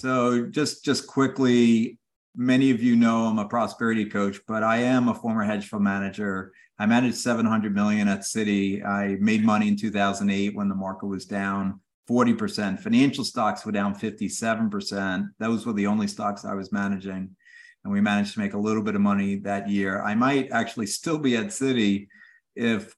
So just quickly, many of you know I'm a prosperity coach, but I am a former hedge fund manager. I managed 700 million at Citi. I made money in 2008 when the market was down 40%. Financial stocks were down 57%. Those were the only stocks I was managing. And we managed to make a little bit of money that year. I might actually still be at Citi if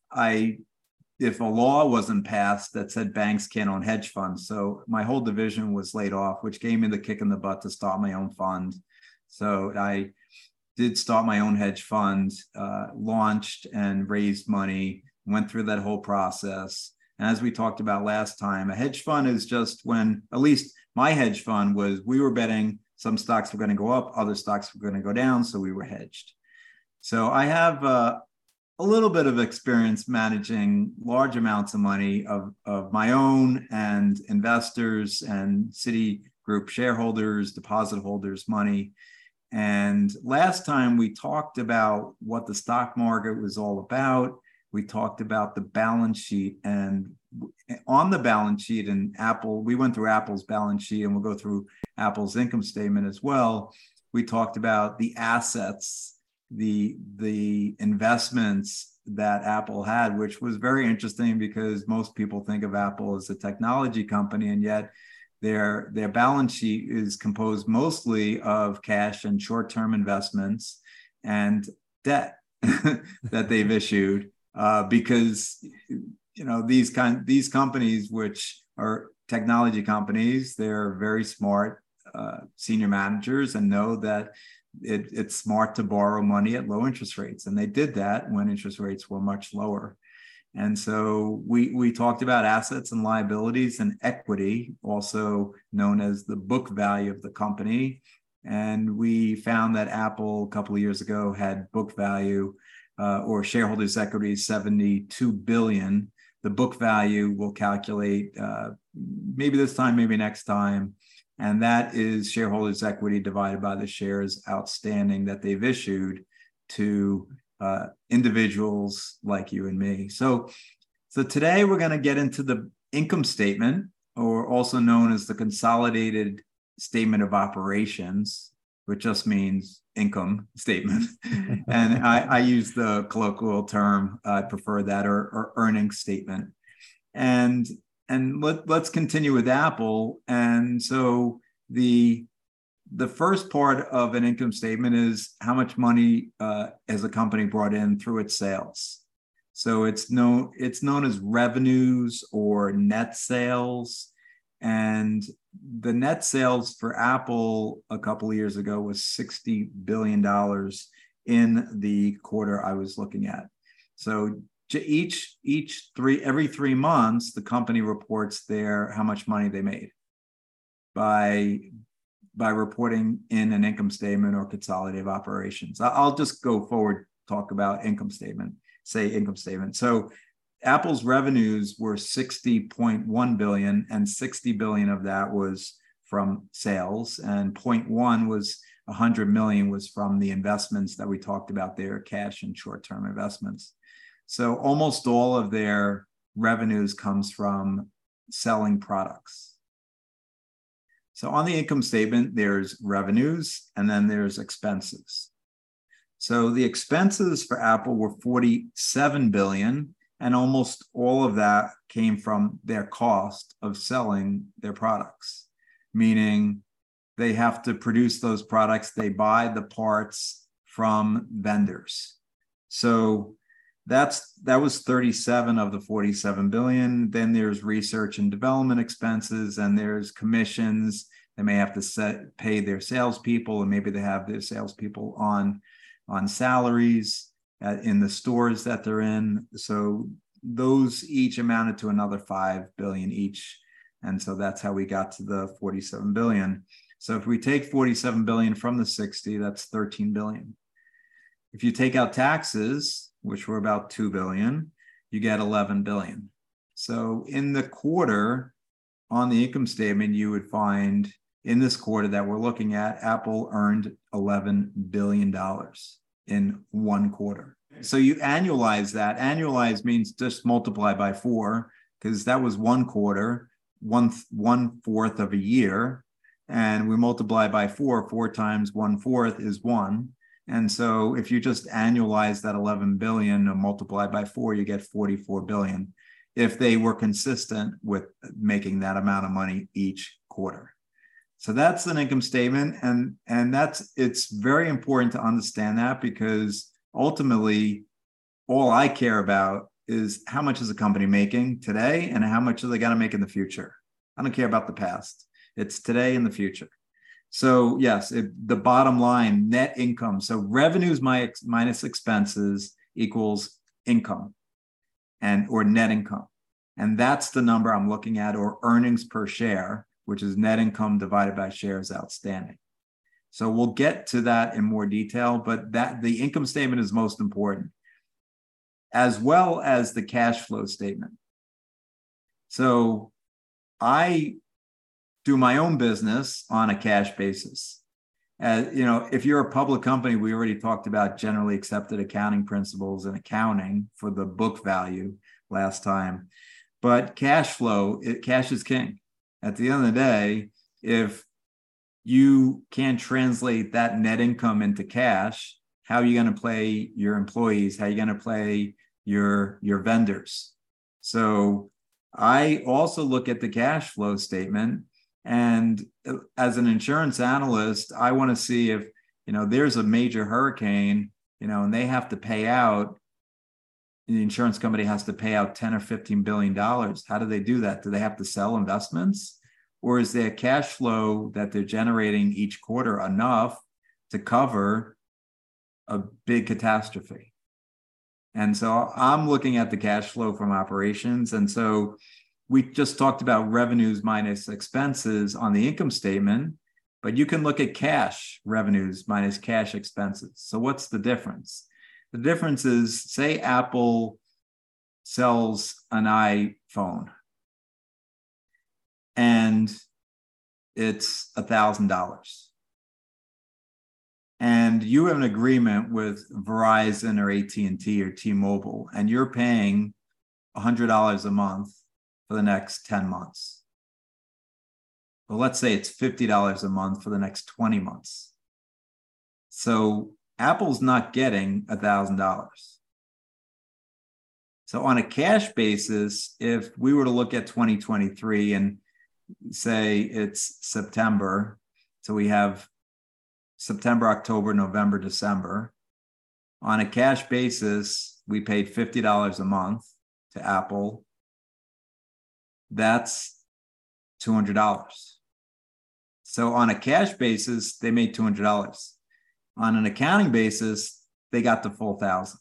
a law wasn't passed that said banks can't own hedge funds. So my whole division was laid off, which gave me the kick in the butt to start my own fund. So I did start my own hedge fund, launched and raised money, went through that whole process. And as we talked about last time, a hedge fund is just when, at least my hedge fund was, we were betting some stocks were going to go up, other stocks were going to go down, so we were hedged. So I have a little bit of experience managing large amounts of money of my own and investors and Citigroup shareholders, deposit holders' money. And last time we talked about what the stock market was all about. We talked about the balance sheet, and on the balance sheet and Apple, we went through Apple's balance sheet, and we'll go through Apple's income statement as well. We talked about the assets, the investments that Apple had, which was very interesting because most people think of Apple as a technology company, and yet their balance sheet is composed mostly of cash and short-term investments and debt that they've issued. Because these companies, which are technology companies, they're very smart senior managers and know that it's smart to borrow money at low interest rates, and they did that when interest rates were much lower. And so we talked about assets and liabilities and equity, also known as the book value of the company. And we found that Apple a couple of years ago had book value or shareholders' equity 72 billion. The book value will calculate maybe this time, maybe next time. And that is shareholders' equity divided by the shares outstanding that they've issued to individuals like you and me. So today we're going to get into the income statement, or also known as the consolidated statement of operations, which just means income statement. And I use the colloquial term, I prefer that, or earnings statement. And let's continue with Apple. And so the first part of an income statement is how much money has a company brought in through its sales. So it's known as revenues or net sales. And the net sales for Apple a couple of years ago was $60 billion in the quarter I was looking at. So every 3 months, the company reports how much money they made by reporting in an income statement or consolidated operations. I'll just go forward, talk about income statement, say income statement. So Apple's revenues were 60.1 billion, and 60 billion of that was from sales, and 0.1 was 100 million was from the investments that we talked about there, cash and short-term investments. So almost all of their revenues comes from selling products. So on the income statement, there's revenues and then there's expenses. So the expenses for Apple were 47 billion, and almost all of that came from their cost of selling their products, meaning they have to produce those products. They buy the parts from vendors. So that was 37 of the 47 billion. Then there's research and development expenses, and there's commissions. They may have to pay their salespeople, and maybe they have their salespeople on salaries in the stores that they're in. So those each amounted to another 5 billion each. And so that's how we got to the 47 billion. So if we take 47 billion from the 60, that's 13 billion. If you take out taxes, which were about 2 billion, you get 11 billion. So in the quarter, on the income statement, you would find in this quarter that we're looking at, Apple earned $11 billion in one quarter. So you annualize that. Annualize means just multiply by 4, because that was one quarter, one fourth of a year. and we multiply by 4. 4 times 1/4 is 1. And so if you just annualize that 11 billion and multiply by 4, you get 44 billion if they were consistent with making that amount of money each quarter. So that's an income statement. And it's very important to understand that, because ultimately all I care about is how much is a company making today and how much are they going to make in the future. I don't care about the past. It's today and the future. So yes, the bottom line, net income. So revenues minus expenses equals income or net income. And that's the number I'm looking at, or earnings per share, which is net income divided by shares outstanding. So we'll get to that in more detail, but the income statement is most important, as well as the cash flow statement. So I do my own business on a cash basis. If you're a public company, we already talked about generally accepted accounting principles and accounting for the book value last time. But cash flow, cash is king. At the end of the day, if you can't translate that net income into cash, how are you going to pay your employees? How are you going to pay your vendors? So I also look at the cash flow statement. And as an insurance analyst, I want to see if, there's a major hurricane, and they have to pay out, the insurance company has to pay out $10 or $15 billion. How do they do that? Do they have to sell investments? Or is their cash flow that they're generating each quarter enough to cover a big catastrophe? And so I'm looking at the cash flow from operations. And so we just talked about revenues minus expenses on the income statement, but you can look at cash revenues minus cash expenses. So what's the difference? The difference is, say Apple sells an iPhone and it's $1,000. And you have an agreement with Verizon or AT&T or T-Mobile, and you're paying $100 a month for the next 10 months. Well, let's say it's $50 a month for the next 20 months. So Apple's not getting $1,000. So on a cash basis, if we were to look at 2023 and say it's September, so we have September, October, November, December. On a cash basis, we paid $50 a month to Apple. That's $200. So on a cash basis, they made $200. On an accounting basis, they got the full $1,000.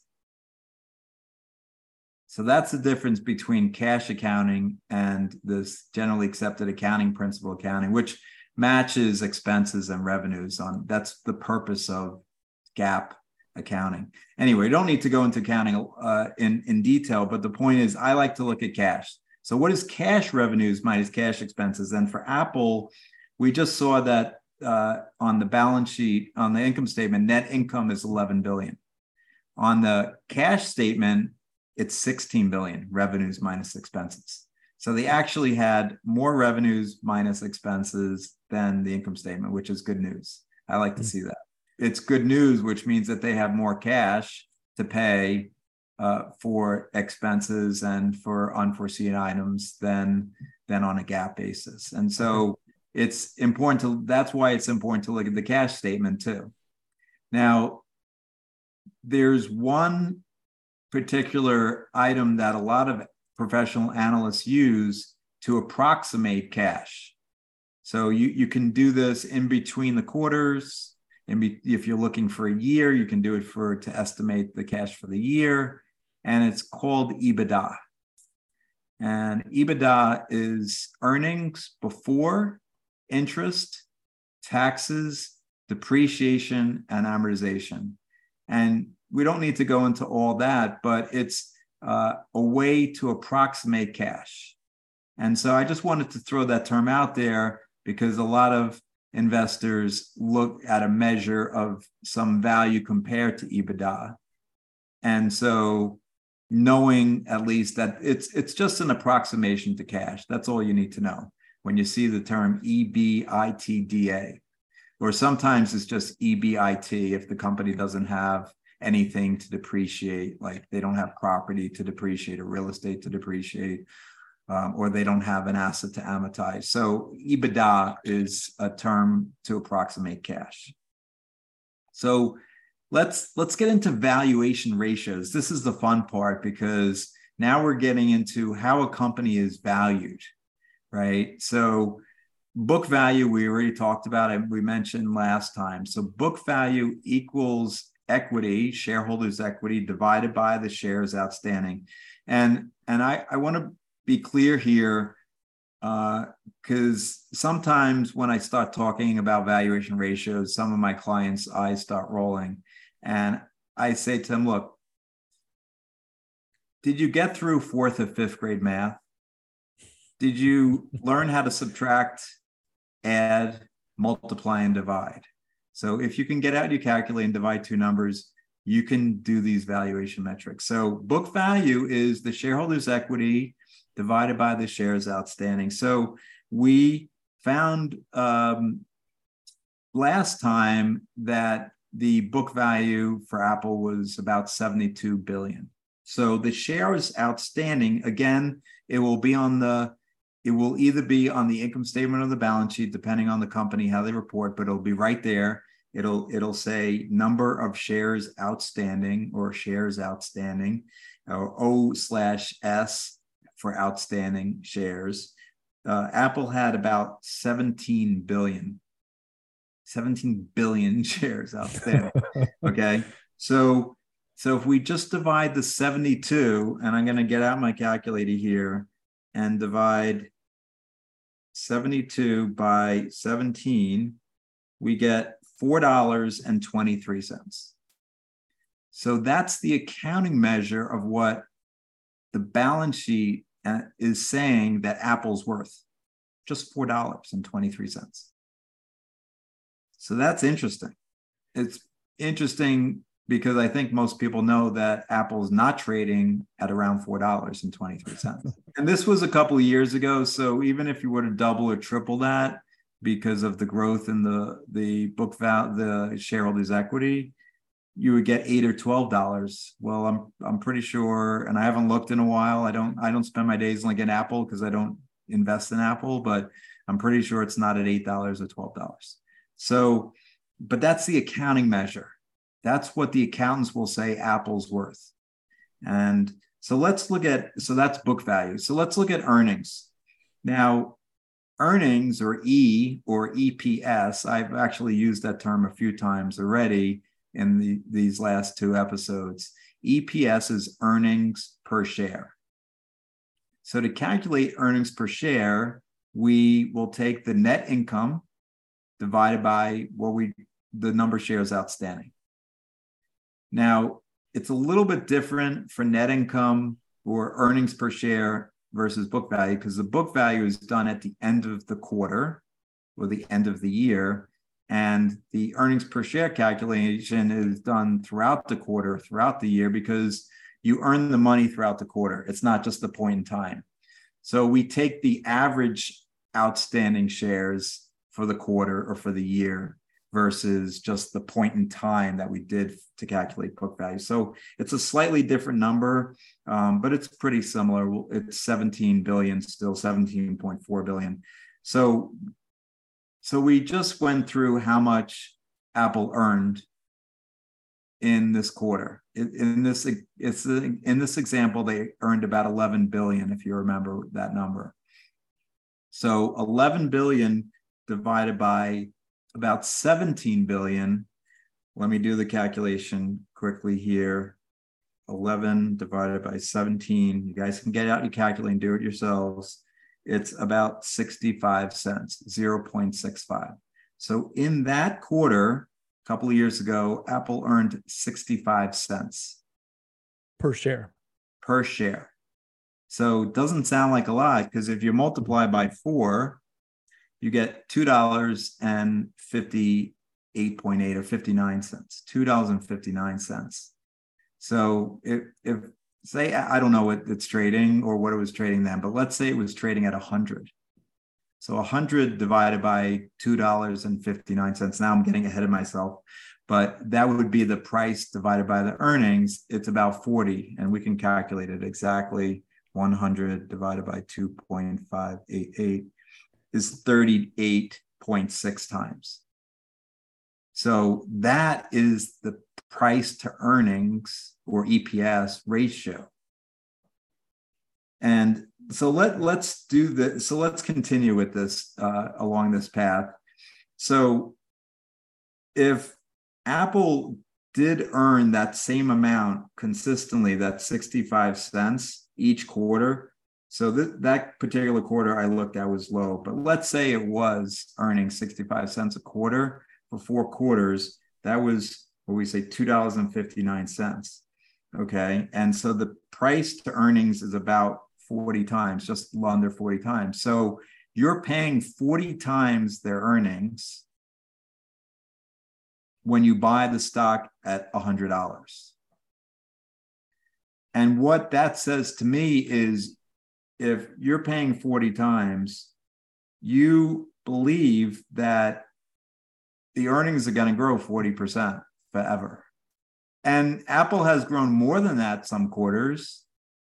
So that's the difference between cash accounting and this generally accepted accounting principle accounting, which matches expenses and revenues. That's the purpose of GAAP accounting. Anyway, you don't need to go into accounting in detail, but the point is I like to look at cash. So what is cash revenues minus cash expenses? And for Apple, we just saw that on the balance sheet, on the income statement, net income is 11 billion. On the cash statement, it's 16 billion, revenues minus expenses. So they actually had more revenues minus expenses than the income statement, which is good news. I like to see that. It's good news, which means that they have more cash to pay for expenses and for unforeseen items than on a GAAP basis. And so it's important that's why it's important to look at the cash statement too. Now, there's one particular item that a lot of professional analysts use to approximate cash. So you can do this in between the quarters. If you're looking for a year, you can do it to estimate the cash for the year. And it's called EBITDA. And EBITDA is earnings before interest, taxes, depreciation, and amortization. And we don't need to go into all that, but it's a way to approximate cash. And so I just wanted to throw that term out there because a lot of investors look at a measure of some value compared to EBITDA. And so knowing at least that it's just an approximation to cash, that's all you need to know. when you see the term EBITDA, or sometimes it's just EBIT if the company doesn't have anything to depreciate, like they don't have property to depreciate or real estate to depreciate, or they don't have an asset to amortize. So EBITDA is a term to approximate cash. So let's get into valuation ratios. This is the fun part, because now we're getting into how a company is valued, right? So book value, we already talked about it. We mentioned last time. So book value equals equity, shareholders' equity divided by the shares outstanding. And I want to be clear here, because sometimes when I start talking about valuation ratios, some of my clients' eyes start rolling. And I say to them, look, did you get through 4th or 5th grade math? Did you learn how to subtract, add, multiply, and divide? So if you can get out your calculator and divide two numbers, you can do these valuation metrics. So book value is the shareholders' equity divided by the shares outstanding. So we found last time that the book value for Apple was about 72 billion. So the shares outstanding, again, it will either be on the income statement or the balance sheet, depending on the company, how they report, but it'll be right there. It'll say number of shares outstanding or shares outstanding, or O/S for outstanding shares. Apple had about 17 billion shares outstanding. Okay. So if we just divide the 72, and I'm going to get out my calculator here and divide 72 by 17, we get $4.23. So that's the accounting measure of what the balance sheet is saying that Apple's worth, just $4.23. So that's interesting. It's interesting because I think most people know that Apple's not trading at around $4.23. And this was a couple of years ago. So even if you were to double or triple that because of the growth in the book value, the shareholders' equity, you would get $8 or $12. Well, I'm pretty sure, and I haven't looked in a while. I don't spend my days looking at Apple because I don't invest in Apple, but I'm pretty sure it's not at $8 or $12. So, but that's the accounting measure. That's what the accountants will say Apple's worth. And so that's book value. So let's look at earnings. Now, earnings, or E or EPS, I've actually used that term a few times already in these last two episodes. EPS is earnings per share. So to calculate earnings per share, we will take the net income divided by the number of shares outstanding. Now, it's a little bit different for net income or earnings per share versus book value, because the book value is done at the end of the quarter or the end of the year, and the earnings per share calculation is done throughout the quarter, throughout the year, because you earn the money throughout the quarter. It's not just the point in time. So we take the average outstanding shares for the quarter or for the year versus just the point in time that we did to calculate book value. So it's a slightly different number, but it's pretty similar. It's 17 billion, still 17.4 billion. So we just went through how much Apple earned in this quarter. In this example, they earned about 11 billion, if you remember that number. So 11 billion divided by about 17 billion. Let me do the calculation quickly here. 11 divided by 17. You guys can get out your calculator and do it yourselves. It's about 65 cents, 0.65. So in that quarter, a couple of years ago, Apple earned 65 cents. Per share. Per share. So it doesn't sound like a lot, because if you multiply by 4, you get $2.58.8 or 59 cents, $2.59. So if say, I don't know what it's trading or what it was trading then, but let's say it was trading at 100. So 100 divided by $2.59. Now I'm getting ahead of myself, but that would be the price divided by the earnings. It's about 40, and we can calculate it exactly. 100 divided by 2.588 is 38.6 times. So that is the price to earnings or EPS ratio. And so let's do this. So let's continue with this along this path. So if Apple did earn that same amount consistently, that 65 cents each quarter. So that particular quarter I looked at was low, but let's say it was earning 65 cents a quarter for 4 quarters. That was what we say $2.59. Okay. And so the price to earnings is about 40 times, just under 40 times. So you're paying 40 times their earnings when you buy the stock at $100. And what that says to me is if you're paying 40 times, you believe that the earnings are going to grow 40% forever. And Apple has grown more than that some quarters.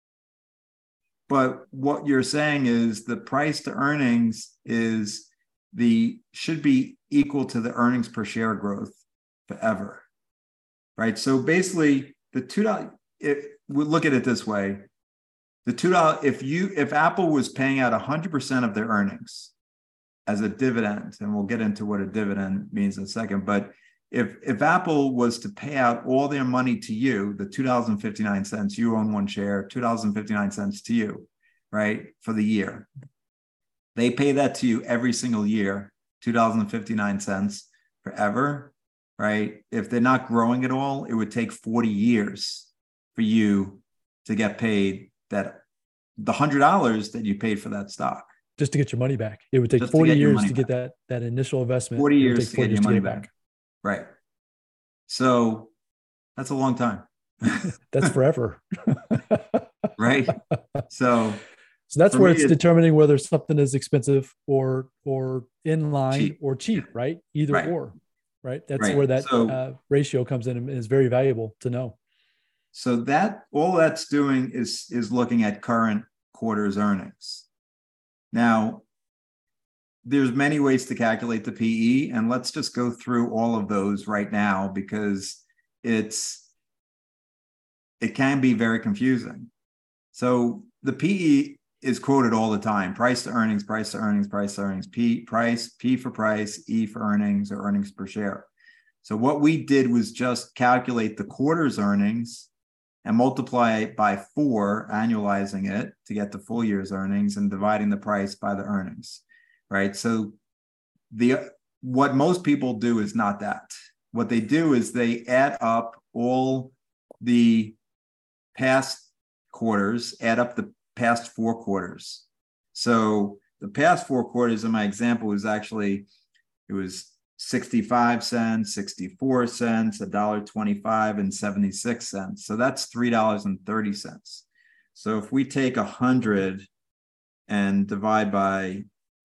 But what you're saying is the price to earnings should be equal to the earnings per share growth forever, right? So basically, the $2. We look at it this way: the $2. If Apple was paying out 100% of their earnings as a dividend, and we'll get into what a dividend means in a second, but if Apple was to pay out all their money to you, the $2.59, you own 1 share, $2.59 to you, right, for the year. They pay that to you every single year, $2.59 forever, right? If they're not growing at all, it would take 40 years for you to get paid the $100 that you paid for that stock. Just to get your money back. It would take 40 years to get that initial investment. 40 years to get your money back. Right. So that's a long time. That's forever. Right. So that's where it's determining whether something is expensive or in line cheap. Or cheap, right? Either right. Or, right? That's where that ratio comes in and is very valuable to know. So that all that's doing is looking at current quarter's earnings. Now, there's many ways to calculate the PE, and let's just go through all of those right now because it can be very confusing. So the PE is quoted all the time: price to earnings, price to earnings, price to earnings, P for price, E for earnings, or earnings per share. So what we did was just calculate the quarter's earnings and multiply it by 4, annualizing it to get the full year's earnings and dividing the price by the earnings. Right. So what most people do is not that. What they do is they add up all the past quarters, add up the past 4 quarters. So the past 4 quarters in my example it was 65 cents, 64 cents, $1.25, and 76 cents. So that's $3.30. So if we take 100 and divide by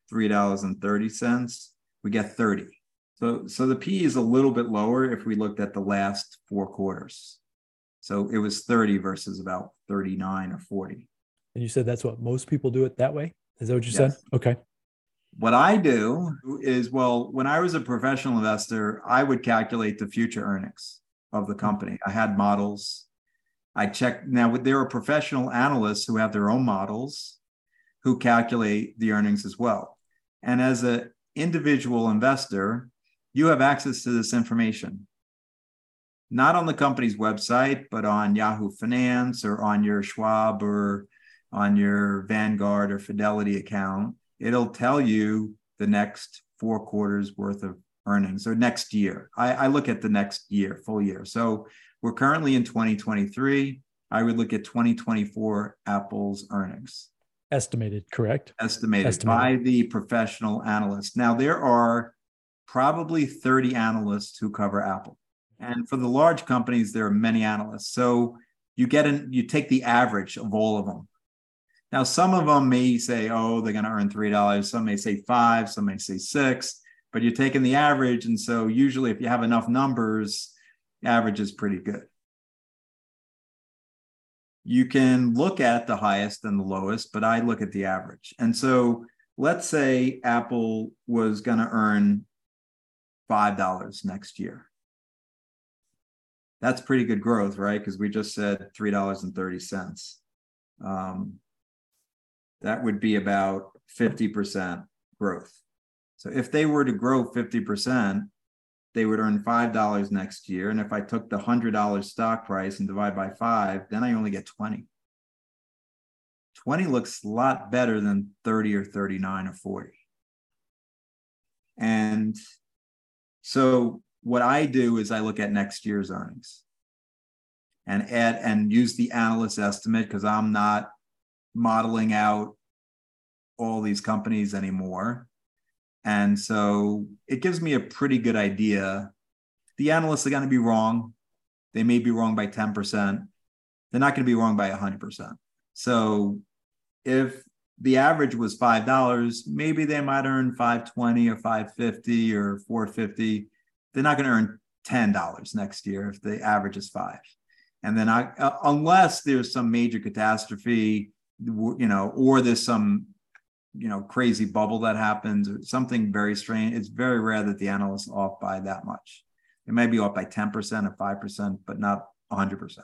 $3.30, we get 30. So the P is a little bit lower if we looked at the last 4 quarters. So it was 30 versus about 39 or 40. And you said that's what most people do it that way? Is that what you Yes. said? Okay. What I do is, when I was a professional investor, I would calculate the future earnings of the company. I had models. I checked. Now, there are professional analysts who have their own models who calculate the earnings as well. And as an individual investor, you have access to this information, not on the company's website, but on Yahoo Finance or on your Schwab or on your Vanguard or Fidelity account. It'll tell you the next 4 quarters worth of earnings or next year. I look at the next year, full year. So we're currently in 2023. I would look at 2024 Apple's earnings. Estimated, correct? Estimated by the professional analyst. Now, there are probably 30 analysts who cover Apple. And for the large companies, there are many analysts. So you take the average of all of them. Now, some of them may say, oh, they're going to earn $3. Some may say $5, some may say $6, but you're taking the average. And so usually if you have enough numbers, average is pretty good. You can look at the highest and the lowest, but I look at the average. And so let's say Apple was going to earn $5 next year. That's pretty good growth, right? Because we just said $3.30. That would be about 50% growth. So if they were to grow 50%, they would earn $5 next year. And if I took the $100 stock price and divide by 5, then I only get 20. 20 looks a lot better than 30 or 39 or 40. And so what I do is I look at next year's earnings and add and use the analyst estimate, because I'm not modeling out all these companies anymore. And so it gives me a pretty good idea. The analysts are going to be wrong. They may be wrong by 10%. They're not going to be wrong by 100%. So if the average was $5, maybe they might earn $5.20 or $5.50 or $4.50. They're not going to earn $10 next year if the average is $5. And then unless there's some major catastrophe, or there's some crazy bubble that happens or something very strange, it's very rare that the analysts are off by that much. It may be off by 10% or 5%, but not 100%.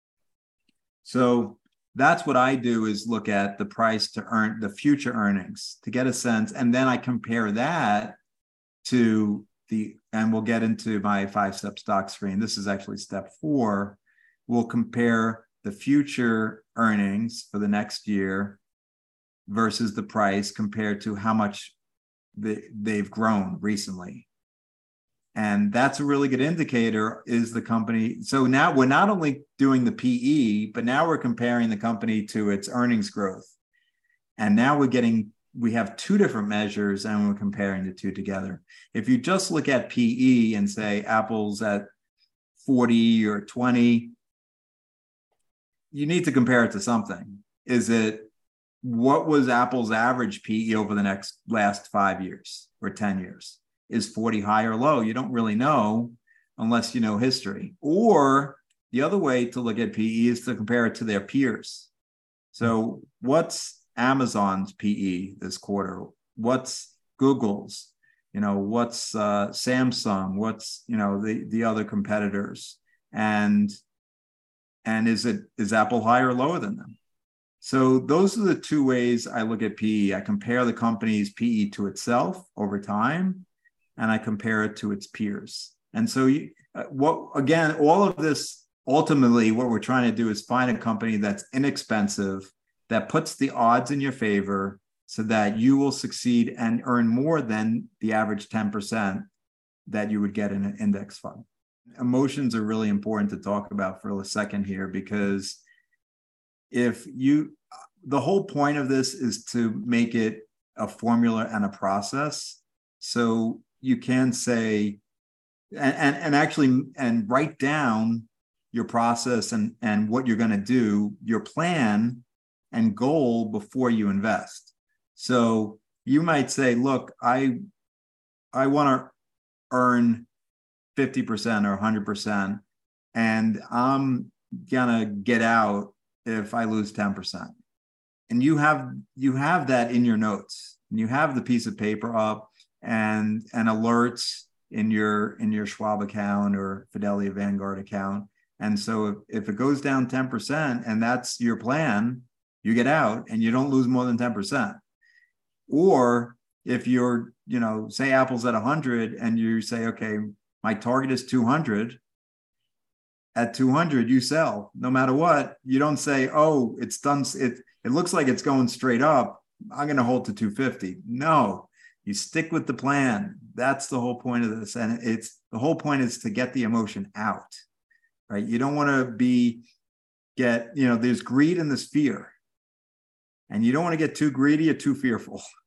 So that's what I do, is look at the price to earn the future earnings to get a sense. And then I compare that to and we'll get into my 5-step stock screen. This is actually step 4. We'll compare the future earnings for the next year versus the price compared to how much they've grown recently. And that's a really good indicator, is the company. So now we're not only doing the PE, but now we're comparing the company to its earnings growth. And now we have 2 different measures, and we're comparing the 2 together. If you just look at PE and say Apple's at 40 or 20, you need to compare it to something. What was Apple's average PE over the last 5 years or 10 years? Is 40 high or low? You don't really know unless you know history. Or the other way to look at PE is to compare it to their peers. So what's Amazon's PE this quarter? What's Google's? What's Samsung? What's the other competitors? And is Apple higher or lower than them? So those are the 2 ways I look at PE. I compare the company's PE to itself over time, and I compare it to its peers. And so all of this, ultimately, what we're trying to do is find a company that's inexpensive, that puts the odds in your favor so that you will succeed and earn more than the average 10% that you would get in an index fund. Emotions are really important to talk about for a second here, because the whole point of this is to make it a formula and a process. So you can say, and write down your process and what you're going to do, your plan and goal before you invest. So you might say, look, I want to earn 50% or 100%, and I'm going to get out if I lose 10%. And you have that in your notes, and you have the piece of paper up and alerts in your Schwab account or Fidelity Vanguard account. And so if it goes down 10% and that's your plan, you get out and you don't lose more than 10%. Or if you're, say Apple's at 100 and you say, okay, my target is 200. At 200, you sell no matter what. You don't say, oh, it's done. It looks like it's going straight up. I'm going to hold to 250. No, you stick with the plan. That's the whole point of this. And the whole point is to get the emotion out, right? You don't want to there's greed and there's fear. And you don't want to get too greedy or too fearful.